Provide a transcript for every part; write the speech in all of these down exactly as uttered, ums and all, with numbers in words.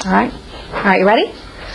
All right? All right, you ready?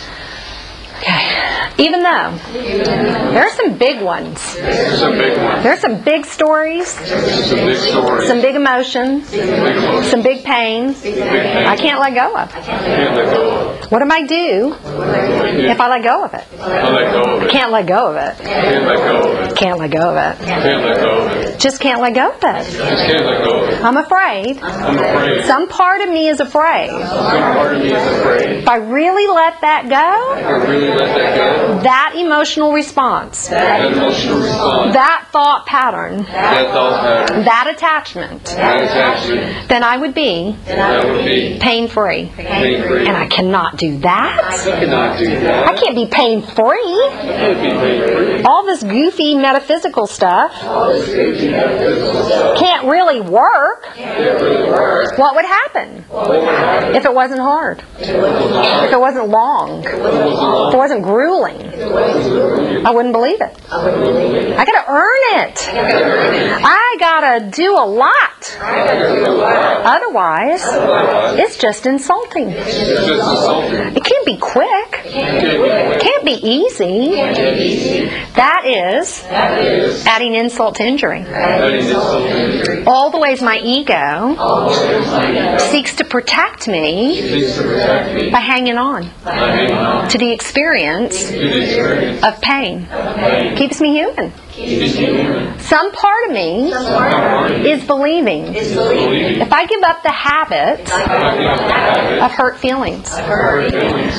Okay. Even though there are some big ones. There's some big ones. There are some big stories. There's some big stories. Some big emotions. Big emotions. Some big pains. Big pains. I can't let go of. Can't let go of. What do I do if I let go of it? I let go of I it. can't let go of it. Can't let go of it. Can't let go of it. Can't let go of it. Just can't let go of it. Just can't let go of it. I'm afraid. I'm afraid. Some part of me is afraid. Some part of me is afraid. If I really let that go, If I really let that go, that emotional response, that emotional response, that thought pattern, that thought pattern, that attachment, that attachment, then I would be that would be pain-free. pain-free. And I cannot do that. I cannot do that. I can't be pain-free. I can't be pain-free. All this goofy metaphysical stuff All this crazy metaphysical stuff can't really work. can't really work. What would happen What would happen if it wasn't hard? if it was hard? If it wasn't long? If it wasn't If it long? wasn't grueling? I wouldn't believe it. I gotta earn it. I gotta do a lot. Otherwise, it's just insulting. It's just insulting. It can't be quick. It can't be easy. That is adding insult to injury. That is insult to injury. All the ways my ego seeks to protect me Seeks to protect me by hanging on by hanging on to the experience to the experience of pain. of pain. Keeps me human. Keeps me human. Some part of me Some part of me is believing is believing. if I give up the habit If I give up the habit of hurt feelings, of hurt feelings,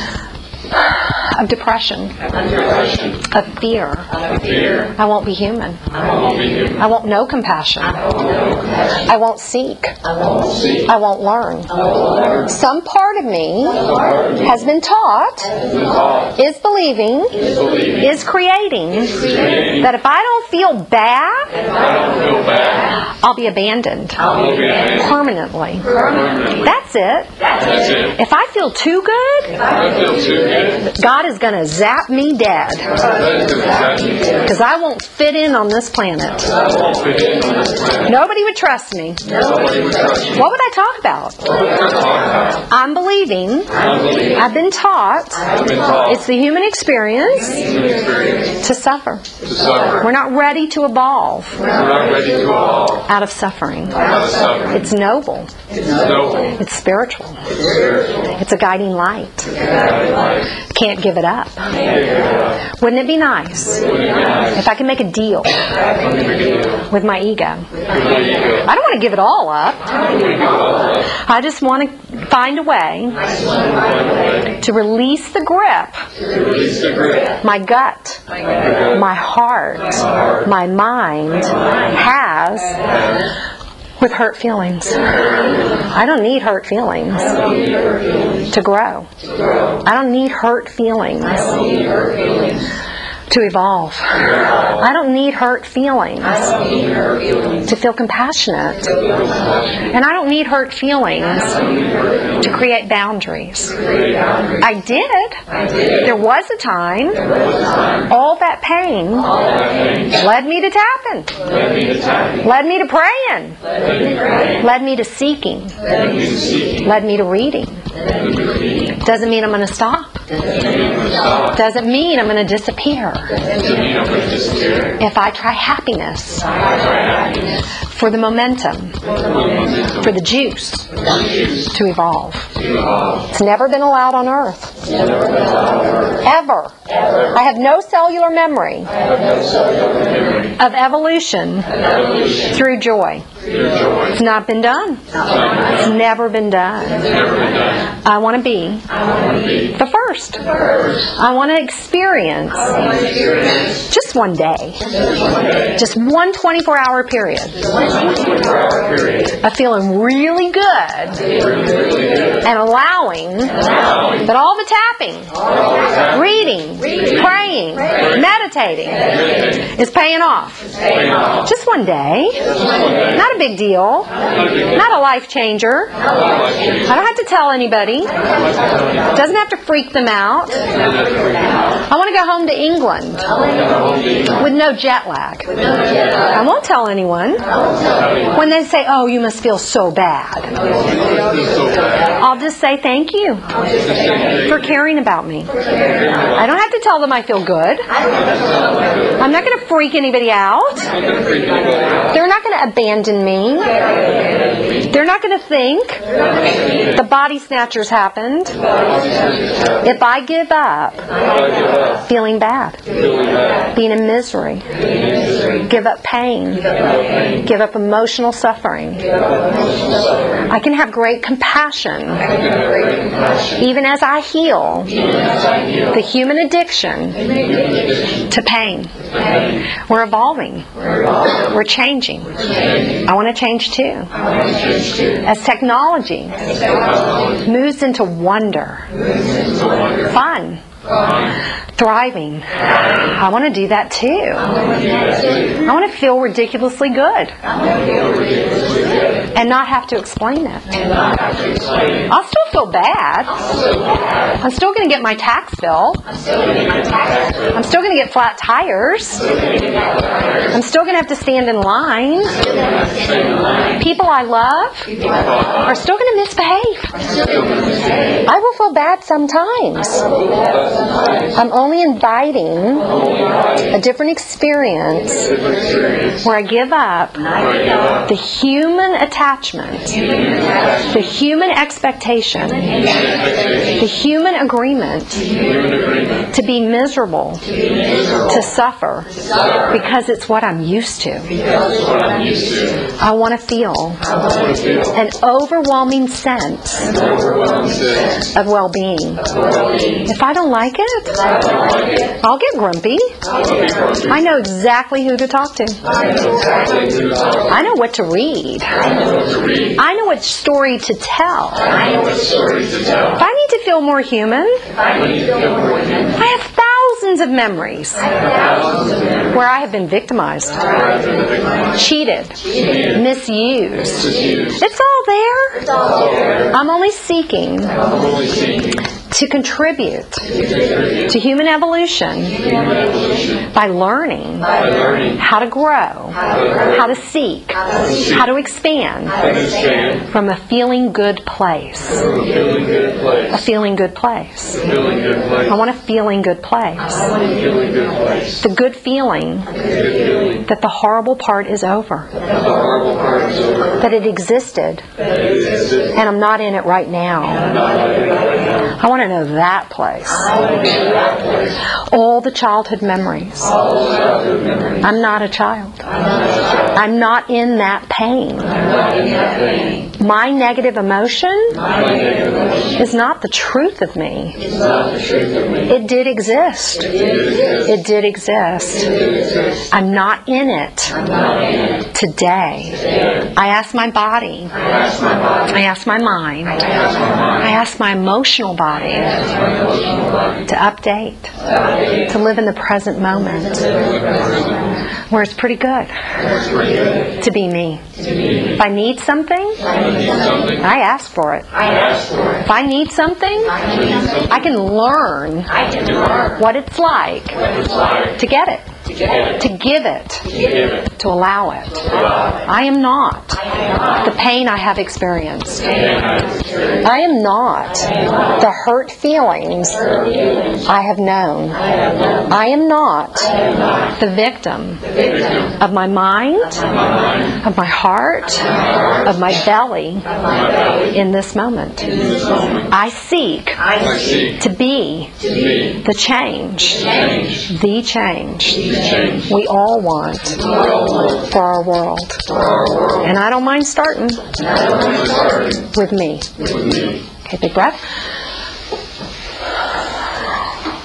of depression, of depression, of fear, of fear, I won't be human. I won't be human. I won't know compassion. I won't seek. I won't see. I won't learn. Some part of me has been taught, The thought is believing, is believing. is creating, Creating. that if I don't feel bad, If I don't feel bad, I'll be abandoned I'll be abandoned permanently. permanently. That's it. That's it. If I feel too good, If I feel too good, God is going to zap me dead that is exactly it. because I won't fit in on this planet. I won't fit in on this planet. Nobody would trust me. Nobody would trust me. What would I talk about? What would I talk about? I'm believing. I believe. I've been taught. I've been taught. It's the human experience Human experience to suffer. to suffer. We're not ready to evolve We're not ready to evolve out of suffering. out of suffering. It's noble. It's noble. It's spiritual. It's spiritual. It's a guiding light. Can't give it up. Wouldn't it be nice Wouldn't it be nice if I could make a deal if I could make a deal with my ego? with my ego? I don't want to give it all up. I don't want to give it all up. I just want to find a way I just want to find a way to release the grip to release the grip my gut, my gut, my heart, my mind has with hurt feelings. I don't need hurt feelings to grow. I don't need hurt feelings to evolve. I don't need hurt feelings to feel compassionate. And I don't need hurt feelings to create boundaries. I did. There was a time all that pain led me to tapping, Let me to tapping. led me to praying, Let me pray. led me to seeking, Let me to seeking. led me to reading. Let me to reading. Doesn't mean I'm going to stop. Doesn't mean I'm going to stop. Doesn't mean I'm going to disappear. Doesn't mean I'm going to disappear. If I try happiness I try happiness for the momentum, for the momentum, for the juice the juice to evolve. to evolve. It's never been allowed on earth. Never been allowed on earth. Ever. I have no cellular memory I have no cellular memory of evolution of evolution through joy. through joy. It's not been done. It's not been It's done. never been done. It's never been done. I want to be I want to be the first. first. I want to experience Experience just one day, just one day. just one twenty-four hour period twenty-four hour period. of feeling really good Really, really good. and allowing Allowing that all the tapping, reading, praying, meditating is paying off. paying off. Just one day. Just one day. Not a big deal. Not a big deal. Not a life changer. Not a life changer. I don't have to tell anybody. I don't have to tell anybody. Doesn't have to freak them them out. I want to go home to England with no jet lag. I won't tell anyone. When they say, oh, you must feel so bad, I'll just say thank you for caring about me. I don't have to tell them I feel good. I'm not going to freak anybody out. They're not going to abandon me. They're not going to think the body snatchers happened if I give up feeling bad, being in misery, give up pain, give up emotional suffering. I can have great compassion even as I heal the human addiction to pain. We're evolving. We're changing. I want to change too. As technology moves into wonder, fun, thriving, I want to do that too. I want to feel ridiculously good and not have to explain it. I'll still feel bad. I'm still going to get my tax bill. I'm still going to get flat tires. I'm still going to have to stand in line. People I love are still going to misbehave. I will feel bad sometimes. I'm only inviting a different experience where I give up the human attachment, the human expectation, the human agreement to be miserable, to suffer, because it's what I'm used to. I want to feel an overwhelming sense of well-being. If I don't like it, I'll get grumpy. I know exactly who to talk to. I know what to read. I know what story to tell. If I need to feel more human, I have thousands of memories where I have been victimized, cheated, misused. It's all there. I'm only seeking to contribute to human evolution by learning how to grow, how to seek, how to expand from a feeling good place. A feeling good place. I want a feeling good place. The good feeling that the horrible part is over. That it existed and I'm not in it right now. I want to know that place. All the childhood memories. I'm not a child. I'm not in that pain. My negative emotion is not the truth of me. It did exist. It did exist. I'm not in it today. I ask my body. I ask my mind. I ask my emotional body to update, to live in the present moment, where it's pretty good to be me. If I need something, I ask for it. If I need something, I can learn what it's like to get it, to give it, to allow it. I am not the pain I have experienced. I am not the hurt feelings I have known. I am not the victim of my mind, of my heart, of my belly in this moment. I seek to be the change, the change we all want for our world. And I don't mind starting with me. Okay, big breath.